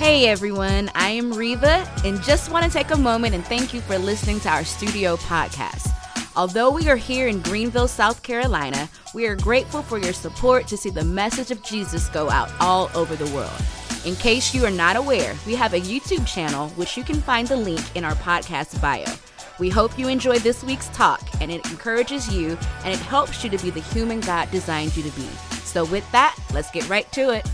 Hey everyone, I am Reva and just want to take a moment and thank you for listening to our studio podcast. Although we are here in Greenville, South Carolina, we are grateful for your support to see the message of Jesus go out all over the world. In case you are not aware, we have a YouTube channel which you can find the link in our podcast bio. We hope you enjoy this week's talk and it encourages you and it helps you to be the human God designed you to be. So with that, let's get right to it.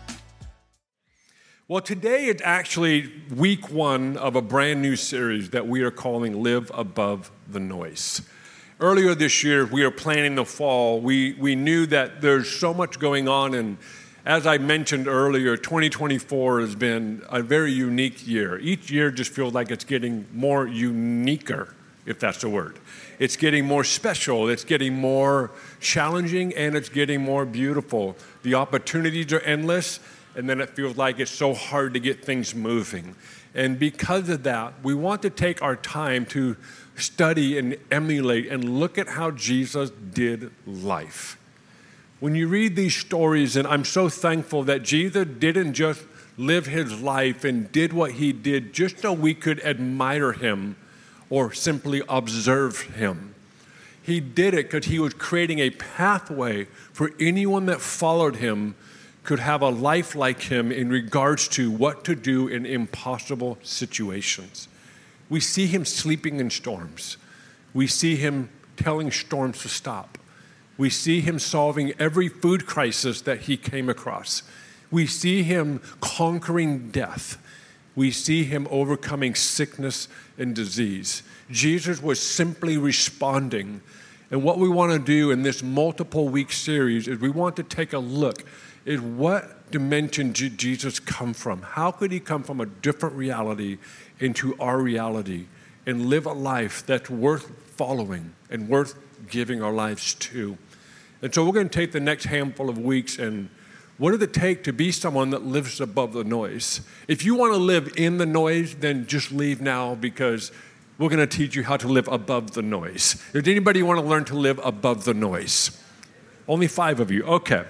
Well, today is actually week one of a brand new series that we are calling Live Above the Noise. Earlier this year, we were planning the fall. We knew that there's so much going on, and as I mentioned earlier, 2024 has been a very unique year. Each year just feels like it's getting more uniquer, if that's the word. It's getting more special, it's getting more challenging, and it's getting more beautiful. The opportunities are endless, and then it feels like it's so hard to get things moving. And because of that, we want to take our time to study and emulate and look at how Jesus did life. When you read these stories, and I'm so thankful that Jesus didn't just live his life and did what he did just so we could admire him or simply observe him. He did it because he was creating a pathway for anyone that followed him could have a life like him in regards to what to do in impossible situations. We see him sleeping in storms. We see him telling storms to stop. We see him solving every food crisis that he came across. We see him conquering death. We see him overcoming sickness and disease. Jesus was simply responding. And what we want to do in this multiple week series is we want to take a look at what dimension did Jesus come from? How could he come from a different reality into our reality and live a life that's worth following and worth giving our lives to? And so we're going to take the next handful of weeks and what does it take to be someone that lives above the noise? If you want to live in the noise, then just leave now because we're going to teach you how to live above the noise. Does anybody want to learn to live above the noise? Only 5 of you. Okay.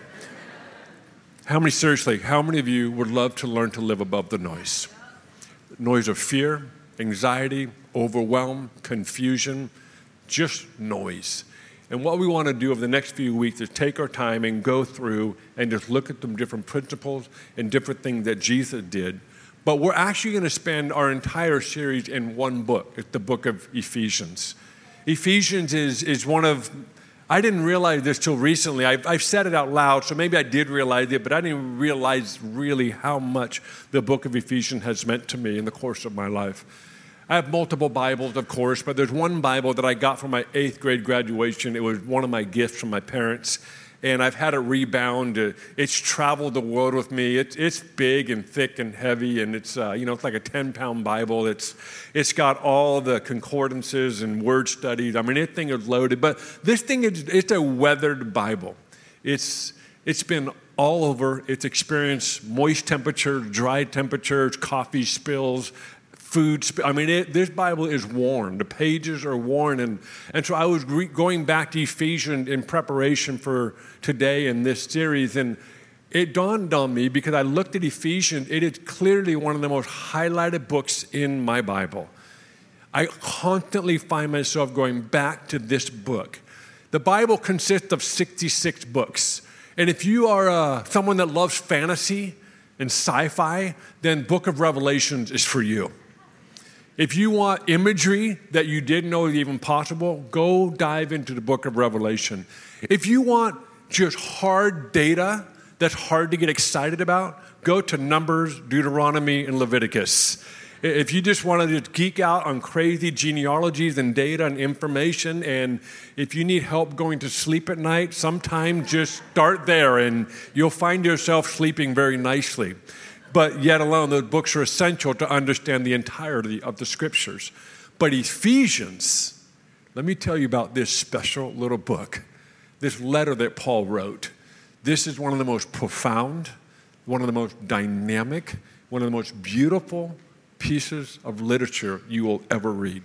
How many of you would love to learn to live above the noise? Noise of fear, anxiety, overwhelm, confusion, just noise. And what we want to do over the next few weeks is take our time and go through and just look at the different principles and different things that Jesus did. But we're actually going to spend our entire series in one book. It's the book of Ephesians. Ephesians is one of, I didn't realize this till recently. I've said it out loud, so maybe I did realize it, but I didn't realize really how much the book of Ephesians has meant to me in the course of my life. I have multiple Bibles, of course, but there's one Bible that I got for my 8th grade graduation. It was one of my gifts from my parents, and I've had it rebound. It's traveled the world with me. It's big and thick and heavy, and it's it's like a 10-pound Bible. It's got all the concordances and word studies. I mean, this thing is loaded, but this thing it's a weathered Bible. It's been all over. It's experienced moist temperatures, dry temperatures, coffee spills, this Bible is worn. The pages are worn. And so I was going back to Ephesians in preparation for today in this series, and it dawned on me because I looked at Ephesians. It is clearly one of the most highlighted books in my Bible. I constantly find myself going back to this book. The Bible consists of 66 books. And if you are someone that loves fantasy and sci-fi, then Book of Revelations is for you. If you want imagery that you didn't know was even possible, go dive into the book of Revelation. If you want just hard data that's hard to get excited about, go to Numbers, Deuteronomy, and Leviticus. If you just want to just geek out on crazy genealogies and data and information, and if you need help going to sleep at night, sometime just start there and you'll find yourself sleeping very nicely. But yet alone, those books are essential to understand the entirety of the scriptures. But Ephesians, let me tell you about this special little book, this letter that Paul wrote. This is one of the most profound, one of the most dynamic, one of the most beautiful pieces of literature you will ever read.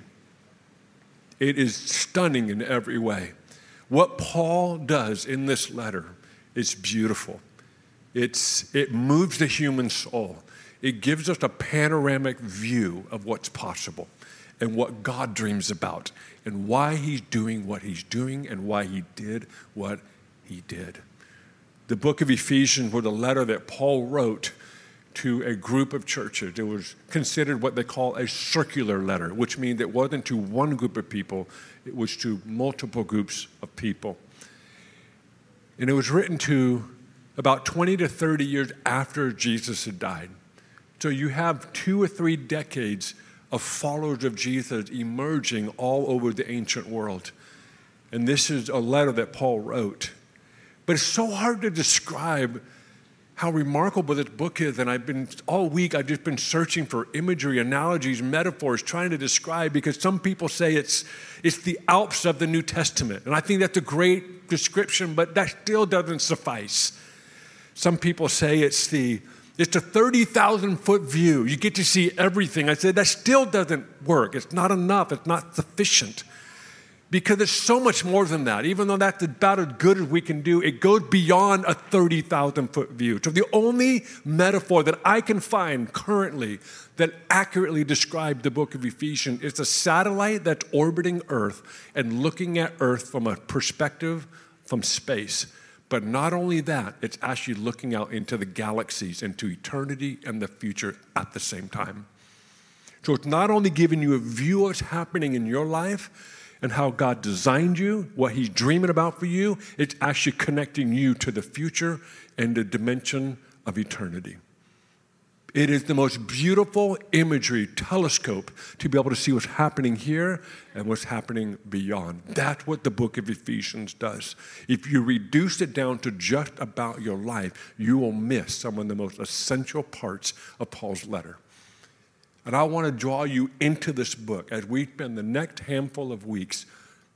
It is stunning in every way. What Paul does in this letter is beautiful. It moves the human soul. it gives us a panoramic view of what's possible and what God dreams about and why he's doing what he's doing and why he did what he did. The book of Ephesians was a letter that Paul wrote to a group of churches. It was considered what they call a circular letter, which means it wasn't to one group of people, it was to multiple groups of people. And it was written to about 20 to 30 years after Jesus had died. So you have 2 or 3 decades of followers of Jesus emerging all over the ancient world. And this is a letter that Paul wrote. But it's so hard to describe how remarkable this book is. And all week I've just been searching for imagery, analogies, metaphors, trying to describe, because some people say it's the Alps of the New Testament. And I think that's a great description, but that still doesn't suffice. Some people say it's a 30,000-foot view. You get to see everything. I said that still doesn't work. It's not enough. It's not sufficient. Because it's so much more than that. Even though that's about as good as we can do, it goes beyond a 30,000-foot view. So the only metaphor that I can find currently that accurately describes the book of Ephesians is a satellite that's orbiting Earth and looking at Earth from a perspective from space. But not only that, it's actually looking out into the galaxies, into eternity and the future at the same time. So it's not only giving you a view of what's happening in your life and how God designed you, what he's dreaming about for you, it's actually connecting you to the future and the dimension of eternity. It is the most beautiful imagery telescope to be able to see what's happening here and what's happening beyond. That's what the book of Ephesians does. If you reduce it down to just about your life, you will miss some of the most essential parts of Paul's letter. And I want to draw you into this book as we spend the next handful of weeks.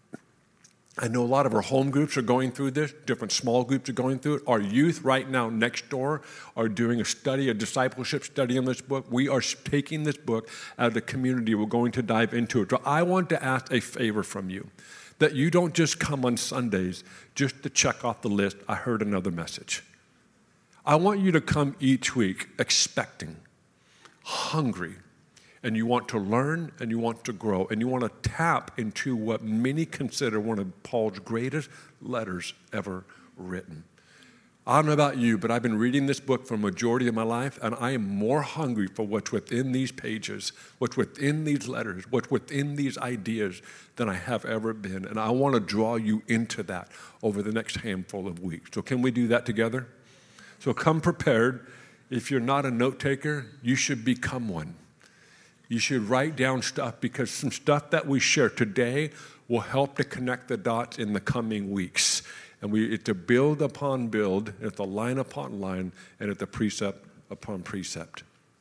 I know a lot of our home groups are going through this. Different small groups are going through it. Our youth right now next door are doing a discipleship study on this book. We are taking this book as a community. We're going to dive into it. So I want to ask a favor from you, that you don't just come on Sundays just to check off the list, I heard another message. I want you to come each week expecting, hungry, and you want to learn, and you want to grow, and you want to tap into what many consider one of Paul's greatest letters ever written. I don't know about you, but I've been reading this book for a majority of my life, and I am more hungry for what's within these pages, what's within these letters, what's within these ideas than I have ever been. And I want to draw you into that over the next handful of weeks. So can we do that together? So come prepared. If you're not a note taker, you should become one. You should write down stuff, because some stuff that we share today will help to connect the dots in the coming weeks. And it's a build upon build, it's a line upon line, and it's a precept upon precept.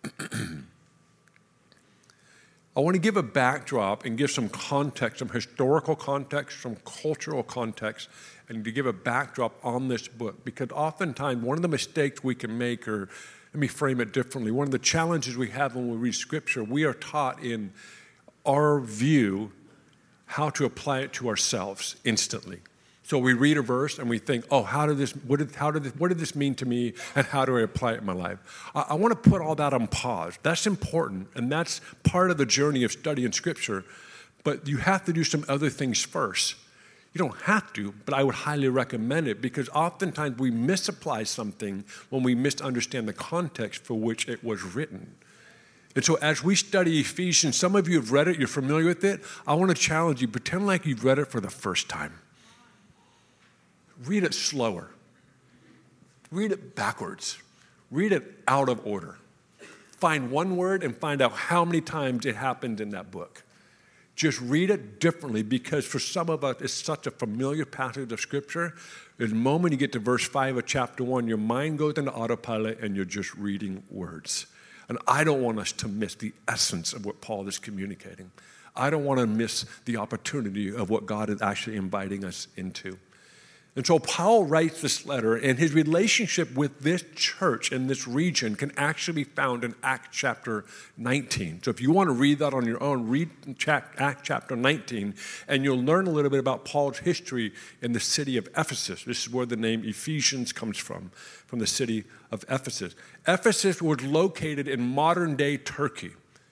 I want to give a backdrop and give some context, some historical context, some cultural context, and to give a backdrop on this book. Because oftentimes one of the mistakes we can make, or let me frame it differently. One of the challenges we have when we read Scripture, we are taught in our view how to apply it to ourselves instantly. So we read a verse and we think, oh, what did this mean to me, and how do I apply it in my life? I want to put all that on pause. That's important, and that's part of the journey of studying Scripture. But you have to do some other things first. You don't have to, but I would highly recommend it, because oftentimes we misapply something when we misunderstand the context for which it was written. And so as we study Ephesians, some of you have read it, you're familiar with it. I want to challenge you, pretend like you've read it for the first time. Read it slower. Read it backwards. Read it out of order. Find one word and find out how many times it happened in that book. Just read it differently, because for some of us, it's such a familiar passage of Scripture. The moment you get to verse 5 of chapter 1, your mind goes into autopilot and you're just reading words. And I don't want us to miss the essence of what Paul is communicating. I don't want to miss the opportunity of what God is actually inviting us into. And so Paul writes this letter, and his relationship with this church in this region can actually be found in Acts chapter 19. So if you want to read that on your own, read Acts chapter 19, and you'll learn a little bit about Paul's history in the city of Ephesus. This is where the name Ephesians comes from the city of Ephesus. Ephesus was located in modern-day Turkey.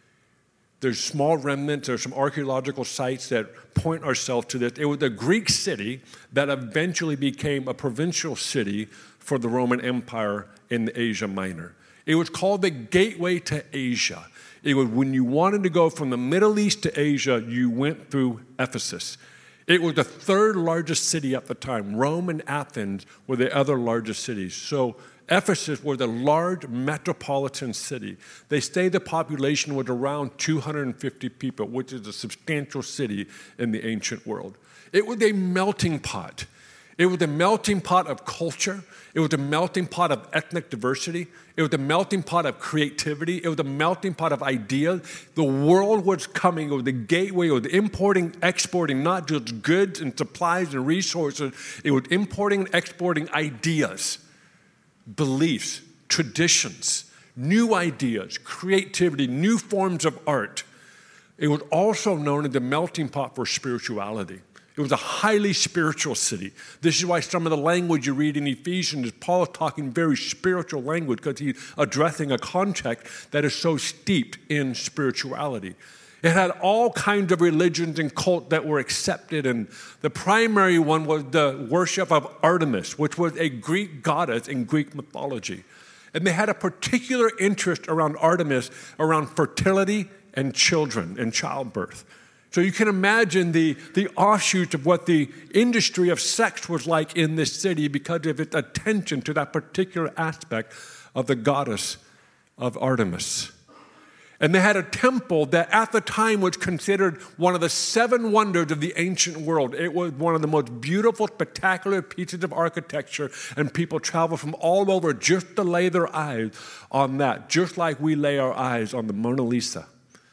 There's small remnants, there's some archaeological sites that point ourselves to this. It was a Greek city that eventually became a provincial city for the Roman Empire in Asia Minor. It was called the gateway to Asia. It was when you wanted to go from the Middle East to Asia, you went through Ephesus. It was the third largest city at the time. Rome and Athens were the other largest cities. So Ephesus was a large metropolitan city. They say the population was around 250 people, which is a substantial city in the ancient world. It was a melting pot. It was a melting pot of culture. It was a melting pot of ethnic diversity. It was a melting pot of creativity. It was a melting pot of ideas. The world was coming. It was the gateway. It was importing, exporting, not just goods and supplies and resources. It was importing and exporting ideas, beliefs, traditions, new ideas, creativity, new forms of art. It was also known as the melting pot for spirituality. It was a highly spiritual city. This is why some of the language you read in Ephesians is Paul is talking very spiritual language because he's addressing a context that is so steeped in spirituality. It had all kinds of religions and cults that were accepted, and the primary one was the worship of Artemis, which was a Greek goddess in Greek mythology. And they had a particular interest around Artemis, around fertility and children and childbirth. So you can imagine the offshoots of what the industry of sex was like in this city because of its attention to that particular aspect of the goddess of Artemis. And they had a temple that at the time was considered one of the 7 wonders of the ancient world. It was one of the most beautiful, spectacular pieces of architecture, and people traveled from all over just to lay their eyes on that, just like we lay our eyes on the Mona Lisa,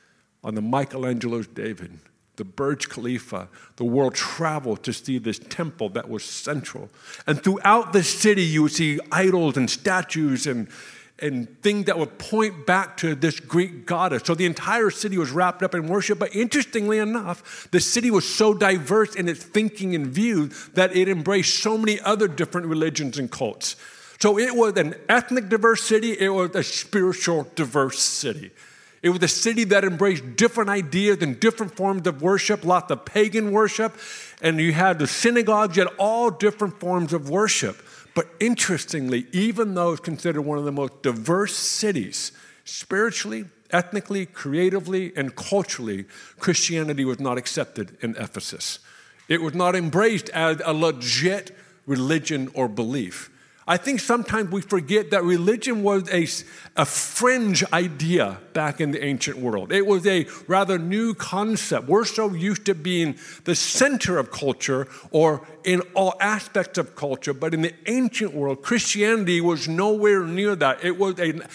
on the Michelangelo's David, the Burj Khalifa. The world traveled to see this temple that was central. And throughout the city, you would see idols and statues and things that would point back to this Greek goddess. So the entire city was wrapped up in worship. But interestingly enough, the city was so diverse in its thinking and views that it embraced so many other different religions and cults. So it was an ethnic diverse city. It was a spiritual diverse city. It was a city that embraced different ideas and different forms of worship, lots of pagan worship. And you had the synagogues, you had all different forms of worship. But interestingly, even though it's considered one of the most diverse cities, spiritually, ethnically, creatively, and culturally, Christianity was not accepted in Ephesus. It was not embraced as a legit religion or belief. I think sometimes we forget that religion was a fringe idea back in the ancient world. It was a rather new concept. We're so used to being the center of culture or in all aspects of culture, but in the ancient world, Christianity was nowhere near that. It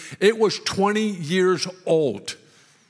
was 20 years old.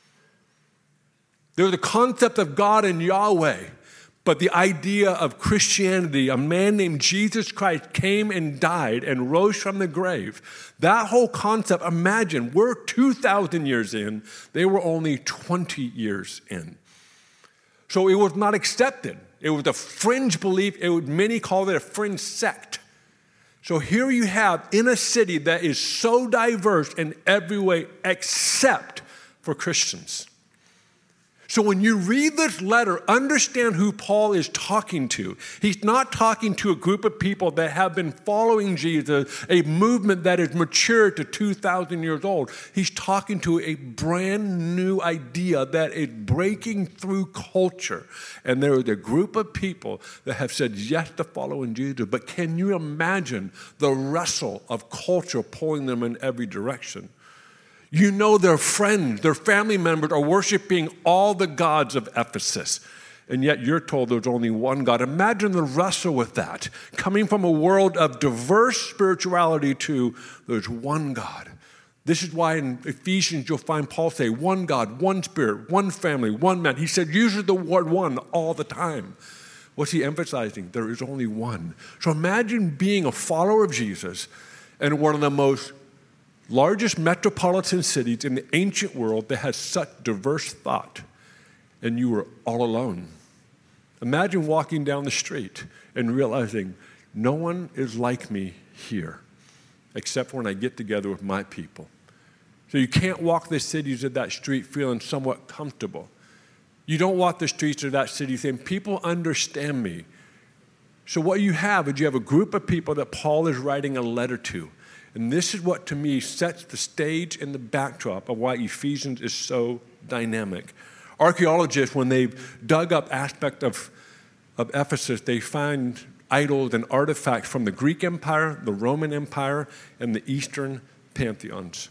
There was a concept of God and Yahweh. But the idea of Christianity, a man named Jesus Christ came and died and rose from the grave. That whole concept, imagine, we're 2,000 years in. They were only 20 years in. So it was not accepted. It was a fringe belief. Many call it a fringe sect. So here you have, in a city that is so diverse in every way except for Christians. So when you read this letter, understand who Paul is talking to. He's not talking to a group of people that have been following Jesus, a movement that is mature to 2,000 years old. He's talking to a brand new idea that is breaking through culture. And there is a group of people that have said yes to following Jesus. But can you imagine the wrestle of culture pulling them in every direction? You know their friends, their family members are worshiping all the gods of Ephesus. And yet you're told there's only one God. Imagine the wrestle with that. Coming from a world of diverse spirituality to there's one God. This is why in Ephesians you'll find Paul say, one God, one Spirit, one family, one man. He said, uses the word one all the time. What's he emphasizing? There is only one. So imagine being a follower of Jesus in one of the most largest metropolitan cities in the ancient world that has such diverse thought, and you were all alone. Imagine walking down the street and realizing no one is like me here, except when I get together with my people. So you can't walk the cities of that street feeling somewhat comfortable. You don't walk the streets of that city saying, people understand me. So what you have is you have a group of people that Paul is writing a letter to. And this is what, to me, sets the stage and the backdrop of why Ephesians is so dynamic. Archaeologists, when they've dug up aspects of Ephesus, they find idols and artifacts from the Greek Empire, the Roman Empire, and the Eastern pantheons.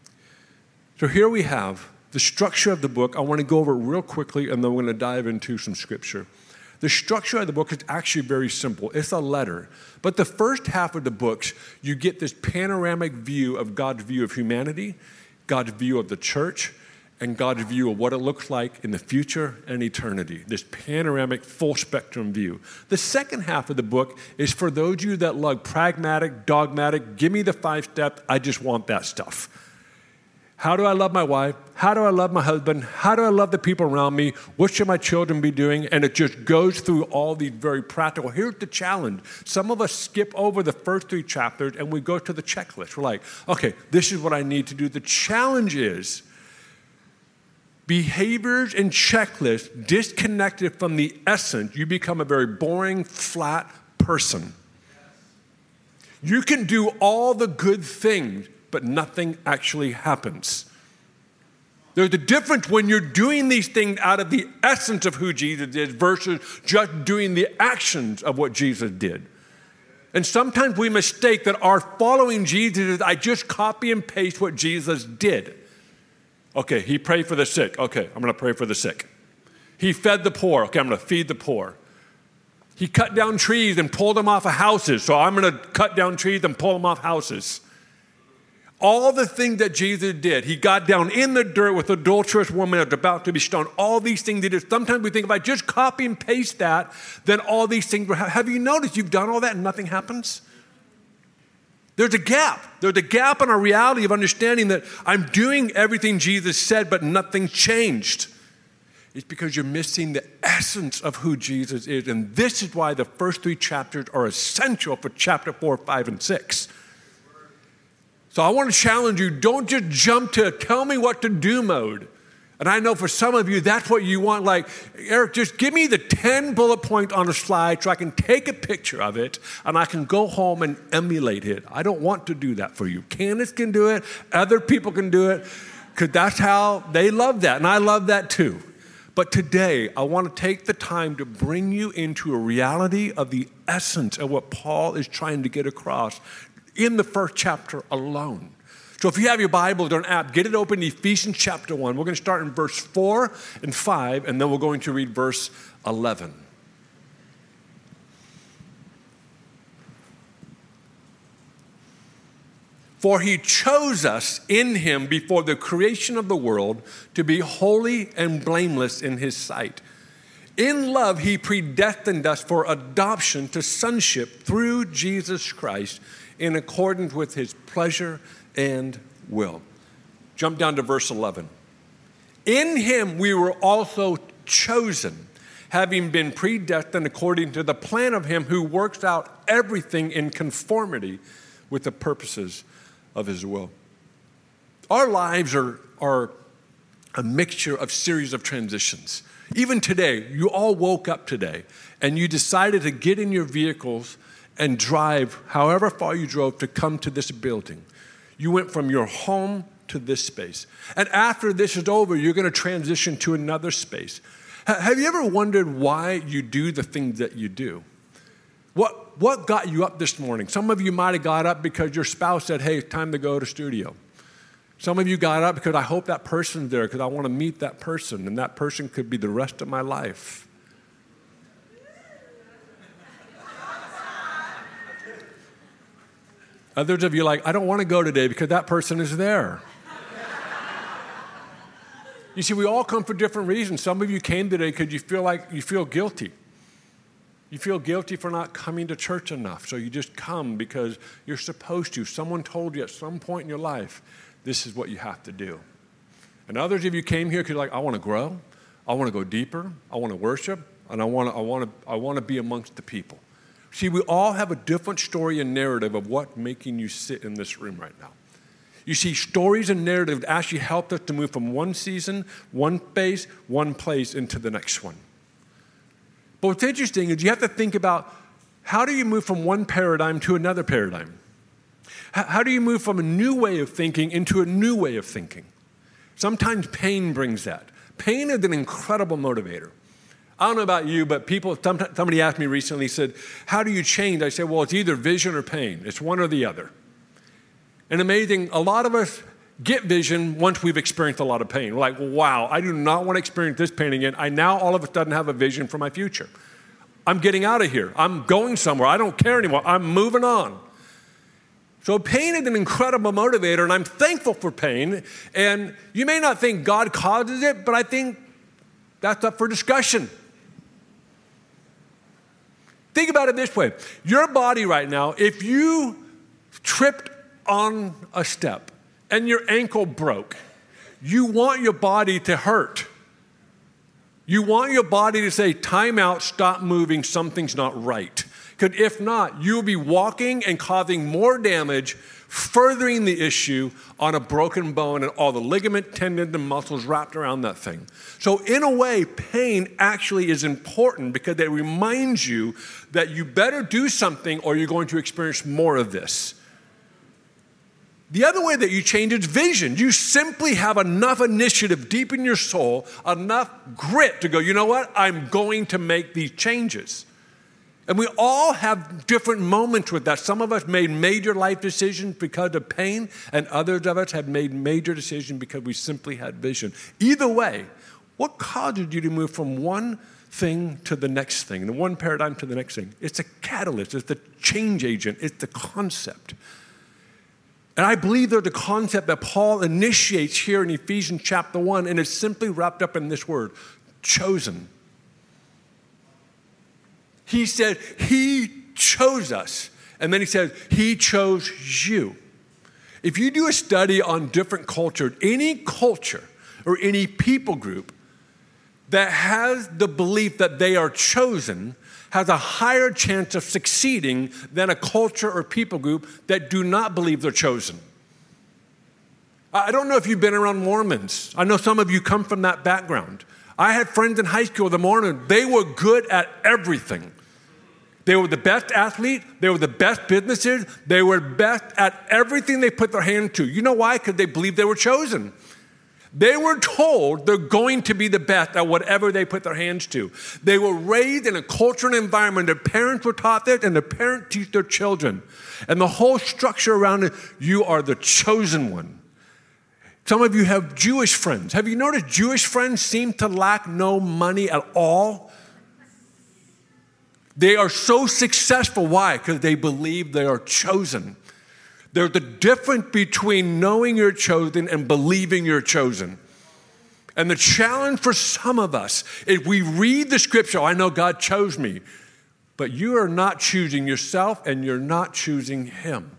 So here we have the structure of the book. I want to go over it real quickly, and then we're going to dive into some scripture. The structure of the book is actually very simple. It's a letter. But the first half of the books, you get this panoramic view of God's view of humanity, God's view of the church, and God's view of what it looks like in the future and eternity, this panoramic, full-spectrum view. The second half of the book is for those of you that love pragmatic, dogmatic, give me the 5 steps, I just want that stuff. How do I love my wife? How do I love my husband? How do I love the people around me? What should my children be doing? And it just goes through all these very practical. Here's the challenge. Some of us skip over the first 3 chapters and we go to the checklist. We're like, okay, this is what I need to do. The challenge is behaviors and checklists disconnected from the essence, you become a very boring, flat person. You can do all the good things, but nothing actually happens. There's a difference when you're doing these things out of the essence of who Jesus is versus just doing the actions of what Jesus did. And sometimes we mistake that our following Jesus is, I just copy and paste what Jesus did. Okay, he prayed for the sick. Okay, I'm going to pray for the sick. He fed the poor. Okay, I'm going to feed the poor. He cut down trees and pulled them off of houses. So I'm going to cut down trees and pull them off houses. All the things that Jesus did, he got down in the dirt with an adulterous woman that was about to be stoned. All these things he did. Sometimes we think if I just copy and paste that, then all these things will happen. Have you noticed you've done all that and nothing happens? There's a gap. There's a gap in our reality of understanding that I'm doing everything Jesus said, but nothing changed. It's because you're missing the essence of who Jesus is. And this is why the first 3 chapters are essential for chapter 4, 5, and 6. So I want to challenge you, don't just jump to tell me what to do mode. And I know for some of you, that's what you want. Like, Eric, just give me the 10 bullet points on a slide so I can take a picture of it and I can go home and emulate it. I don't want to do that for you. Candace can do it. Other people can do it because that's how they love that. And I love that too. But today, I want to take the time to bring you into a reality of the essence of what Paul is trying to get across in the first chapter alone. So if you have your Bible or an app, get it open to Ephesians chapter 1. We're going to start in verse 4 and 5, and then we're going to read verse 11. For he chose us in him before the creation of the world to be holy and blameless in his sight. In love, he predestined us for adoption to sonship through Jesus Christ in accordance with his pleasure and will. Jump down to verse 11. In him we were also chosen, having been predestined according to the plan of him who works out everything in conformity with the purposes of his will. Our lives are a mixture of series of transitions. Even today, you all woke up today and you decided to get in your vehicles and drive however far you drove to come to this building. You went from your home to this space. And after this is over, you're going to transition to another space. Have you ever wondered why you do the things that you do? What got you up this morning? Some of you might have got up because your spouse said, hey, it's time to go to studio. Some of you got up because I hope that person's there because I want to meet that person, and that person could be the rest of my life. Others of you are like, I don't want to go today because that person is there. You see, we all come for different reasons. Some of you came today because you feel guilty. You feel guilty for not coming to church enough, so you just come because you're supposed to. Someone told you at some point in your life, this is what you have to do. And others of you came here because you're like, I want to grow, I want to go deeper, I want to worship, and I want to be amongst the people. See, we all have a different story and narrative of what's making you sit in this room right now. You see, stories and narrative actually helped us to move from one season, one phase, one place into the next one. But what's interesting is you have to think about how do you move from one paradigm to another paradigm? How do you move from a new way of thinking into a new way of thinking? Sometimes pain brings that. Pain is an incredible motivator. I don't know about you, but somebody asked me recently, said, how do you change? I said, well, it's either vision or pain. It's one or the other. And amazing, a lot of us get vision once we've experienced a lot of pain. We're like, wow, I do not want to experience this pain again. I now all of a sudden have a vision for my future. I'm getting out of here. I'm going somewhere. I don't care anymore. I'm moving on. So pain is an incredible motivator, and I'm thankful for pain. And you may not think God causes it, but I think that's up for discussion. Think about it this way. Your body right now, if you tripped on a step and your ankle broke, you want your body to hurt. You want your body to say, time out, stop moving, something's not right. Because if not, you'll be walking and causing more damage, furthering the issue on a broken bone and all the ligament, tendons, and muscles wrapped around that thing. So in a way, pain actually is important because it reminds you that you better do something or you're going to experience more of this. The other way that you change is vision. You simply have enough initiative deep in your soul, enough grit to go, you know what? I'm going to make these changes. And we all have different moments with that. Some of us made major life decisions because of pain, and others of us have made major decisions because we simply had vision. Either way, what caused you to move from one thing to the next thing, the one paradigm to the next thing? It's a catalyst. It's the change agent. It's the concept. And I believe there's a concept that Paul initiates here in Ephesians chapter 1, and it's simply wrapped up in this word, chosen. He said, he chose us. And then he says, he chose you. If you do a study on different cultures, any culture or any people group that has the belief that they are chosen has a higher chance of succeeding than a culture or people group that do not believe they're chosen. I don't know if you've been around Mormons. I know some of you come from that background. I had friends in high school, the Mormons. They were good at everything. They were the best athlete. They were the best businesses. They were best at everything they put their hand to. You know why? Because they believed they were chosen. They were told they're going to be the best at whatever they put their hands to. They were raised in a culture and environment. Their parents were taught this, and their parents teach their children. And the whole structure around it, you are the chosen one. Some of you have Jewish friends. Have you noticed Jewish friends seem to lack no money at all? They are so successful. Why? Because they believe they are chosen. There's a difference between knowing you're chosen and believing you're chosen. And the challenge for some of us is we read the scripture, I know God chose me, but you are not choosing yourself and you're not choosing him.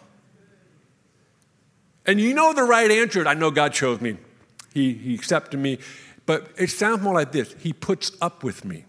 And you know the right answer is, I know God chose me. He accepted me. But it sounds more like this. He puts up with me.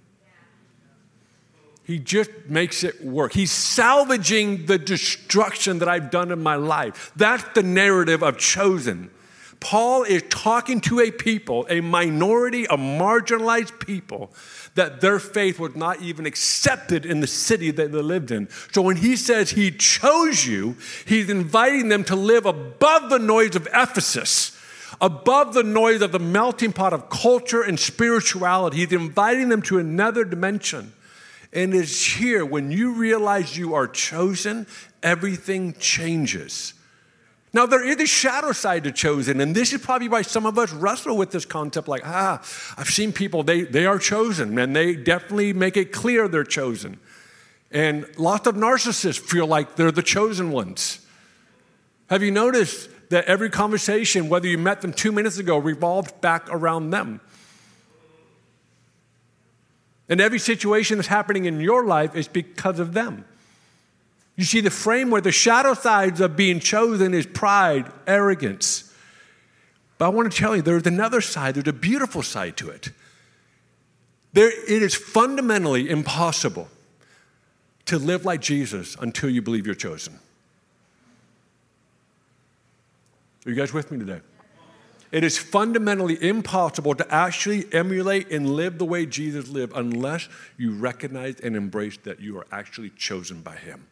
He just makes it work. He's salvaging the destruction that I've done in my life. That's the narrative of chosen. Paul is talking to a people, a minority, a marginalized people, that their faith was not even accepted in the city that they lived in. So when he says he chose you, he's inviting them to live above the noise of Ephesus, above the noise of the melting pot of culture and spirituality. He's inviting them to another dimension. And it's here, when you realize you are chosen, everything changes. Now, there is a shadow side to chosen, and this is probably why some of us wrestle with this concept like, I've seen people, they are chosen, and they definitely make it clear they're chosen. And lots of narcissists feel like they're the chosen ones. Have you noticed that every conversation, whether you met them 2 minutes ago, revolved back around them? And every situation that's happening in your life is because of them. You see, the framework, the shadow sides of being chosen is pride, arrogance. But I want to tell you, there's another side, there's a beautiful side to it. It is fundamentally impossible to live like Jesus until you believe you're chosen. Are you guys with me today? It is fundamentally impossible to actually emulate and live the way Jesus lived unless you recognize and embrace that you are actually chosen by him.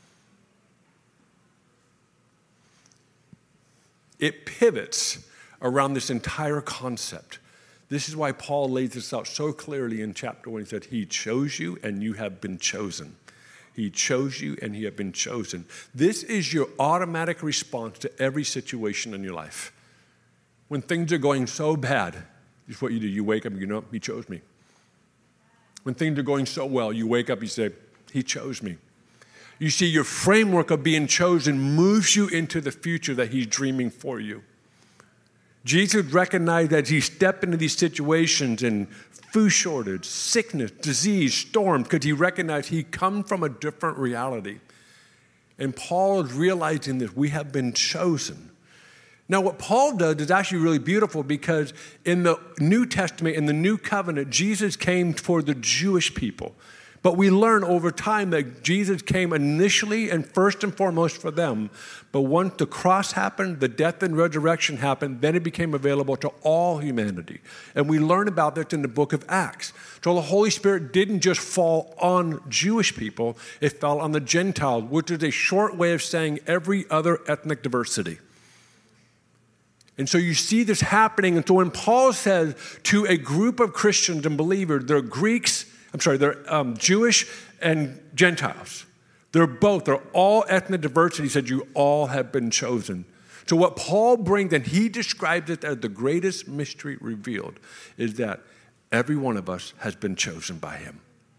It pivots around this entire concept. This is why Paul lays this out so clearly in chapter 1. He said, he chose you and you have been chosen. He chose you and you have been chosen. This is your automatic response to every situation in your life. When things are going so bad, it's what you do. You wake up and you know, he chose me. When things are going so well, you wake up, you say, he chose me. You see, your framework of being chosen moves you into the future that he's dreaming for you. Jesus recognized that as he stepped into these situations and food shortage, sickness, disease, storm, because he recognized he come from a different reality. And Paul is realizing that we have been chosen. Now, what Paul does is actually really beautiful because in the New Testament, in the New Covenant, Jesus came for the Jewish people. But we learn over time that Jesus came initially and first and foremost for them. But once the cross happened, the death and resurrection happened, then it became available to all humanity. And we learn about this in the book of Acts. So the Holy Spirit didn't just fall on Jewish people, it fell on the Gentiles, which is a short way of saying every other ethnic diversity. And so you see this happening. And so when Paul says to a group of Christians and believers, they're Jewish and Gentiles. They're all ethnic diversity. He said, you all have been chosen. So what Paul brings, and he describes it as the greatest mystery revealed, is that every one of us has been chosen by him.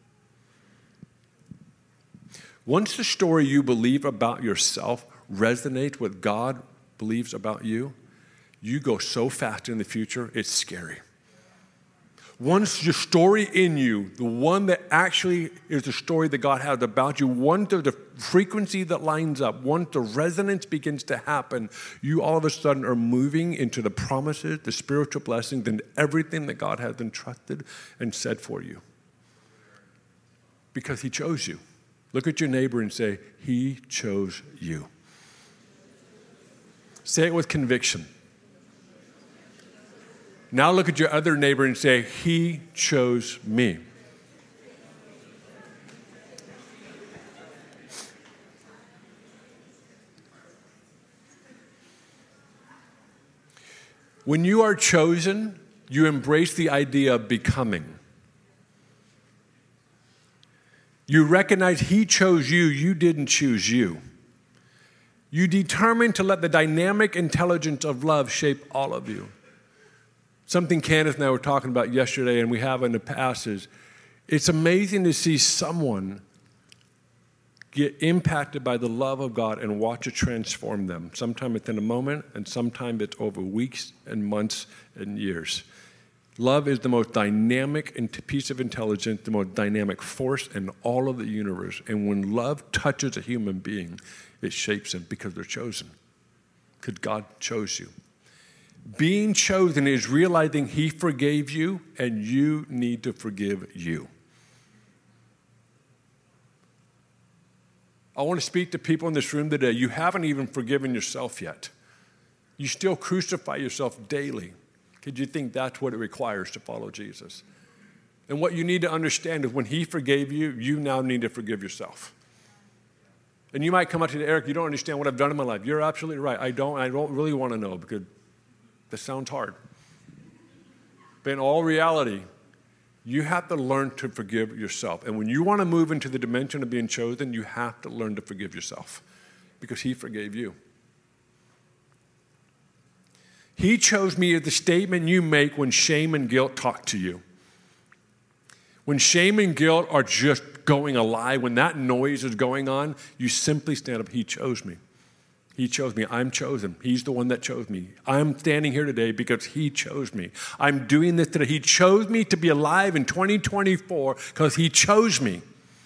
Once the story you believe about yourself resonates with God believes about you, you go so fast in the future, it's scary. Once your story in you, the one that actually is the story that God has about you, once the frequency that lines up, once the resonance begins to happen, you all of a sudden are moving into the promises, the spiritual blessings, and everything that God has entrusted and said for you. Because he chose you. Look at your neighbor and say, he chose you. Say it with conviction. Now look at your other neighbor and say, he chose me. When you are chosen, you embrace the idea of becoming. You recognize he chose you, you didn't choose you. You determined to let the dynamic intelligence of love shape all of you. Something Candace and I were talking about yesterday, and we have in the past, is it's amazing to see someone get impacted by the love of God and watch it transform them. Sometimes it's in a moment, and sometimes it's over weeks and months and years. Love is the most dynamic piece of intelligence, the most dynamic force in all of the universe. And when love touches a human being, it shapes them because they're chosen. Because God chose you. Being chosen is realizing he forgave you and you need to forgive you. I want to speak to people in this room today. You haven't even forgiven yourself yet. You still crucify yourself daily because you think that's what it requires to follow Jesus. And what you need to understand is when he forgave you, you now need to forgive yourself. And you might come up to Eric, you don't understand what I've done in my life. You're absolutely right. I don't really want to know because that sounds hard. But in all reality, you have to learn to forgive yourself. And when you want to move into the dimension of being chosen, you have to learn to forgive yourself because he forgave you. He chose me as the statement you make when shame and guilt talk to you. When shame and guilt are just going alive, when that noise is going on, you simply stand up, he chose me. He chose me. I'm chosen. He's the one that chose me. I'm standing here today because he chose me. I'm doing this today. He chose me to be alive in 2024 because he chose me.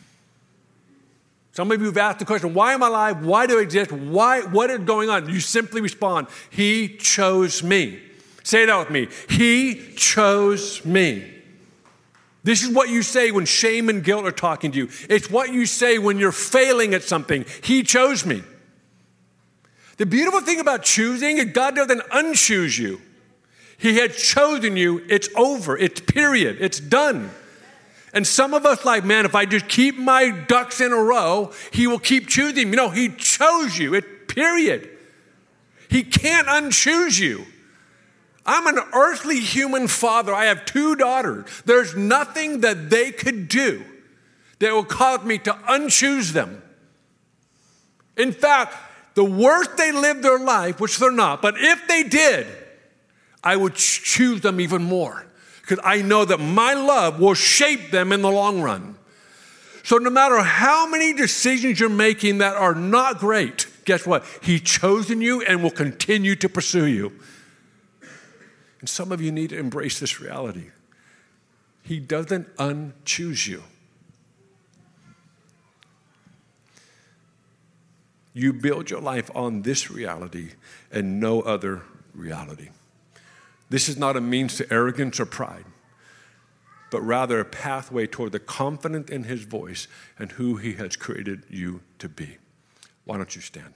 Some of you have asked the question, why am I alive? Why do I exist? What is going on? You simply respond, he chose me. Say it out with me. He chose me. This is what you say when shame and guilt are talking to you. It's what you say when you're failing at something. He chose me. The beautiful thing about choosing is God doesn't unchoose you. He had chosen you. It's over. It's period. It's done. And some of us like, man, if I just keep my ducks in a row, he will keep choosing me. No, he chose you. It's period. He can't unchoose you. I'm an earthly human father. I have 2 daughters. There's nothing that they could do that will cause me to unchoose them. In fact, the worse they live their life, which they're not, but if they did, I would choose them even more because I know that my love will shape them in the long run. So no matter how many decisions you're making that are not great, guess what? He's chosen you and will continue to pursue you. And some of you need to embrace this reality. He doesn't unchoose you. You build your life on this reality and no other reality. This is not a means to arrogance or pride, but rather a pathway toward the confidence in his voice and who he has created you to be. Why don't you stand?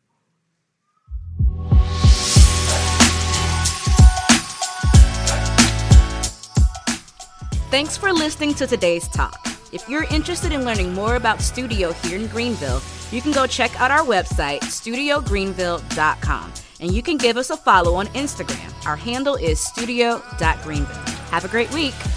Thanks for listening to today's talk. If you're interested in learning more about Studio here in Greenville, you can go check out our website, studiogreenville.com, and you can give us a follow on Instagram. Our handle is studio.greenville. Have a great week.